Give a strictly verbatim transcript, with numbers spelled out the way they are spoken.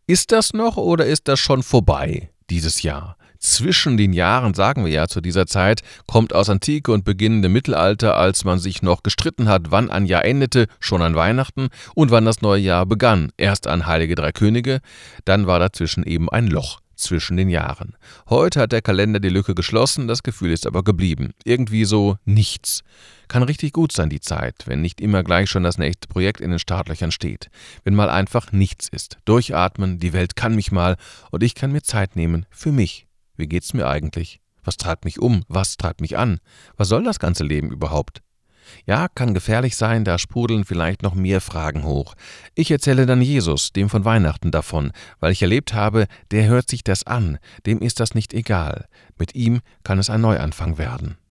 Ist das noch oder ist das schon vorbei, dieses Jahr? Zwischen den Jahren, sagen wir ja zu dieser Zeit, kommt aus Antike und beginnendem Mittelalter, als man sich noch gestritten hat, wann ein Jahr endete, schon an Weihnachten, und wann das neue Jahr begann. Erst an Heilige Drei Könige, dann war dazwischen eben ein Loch zwischen den Jahren. Heute hat der Kalender die Lücke geschlossen, das Gefühl ist aber geblieben. Irgendwie so nichts. Kann richtig gut sein, die Zeit, wenn nicht immer gleich schon das nächste Projekt in den Startlöchern steht. Wenn mal einfach nichts ist. Durchatmen, die Welt kann mich mal und ich kann mir Zeit nehmen für mich. Wie geht's mir eigentlich? Was treibt mich um? Was treibt mich an? Was soll das ganze Leben überhaupt? Ja, kann gefährlich sein, da sprudeln vielleicht noch mehr Fragen hoch. Ich erzähle dann Jesus, dem von Weihnachten, davon, weil ich erlebt habe, der hört sich das an, dem ist das nicht egal. Mit ihm kann es ein Neuanfang werden.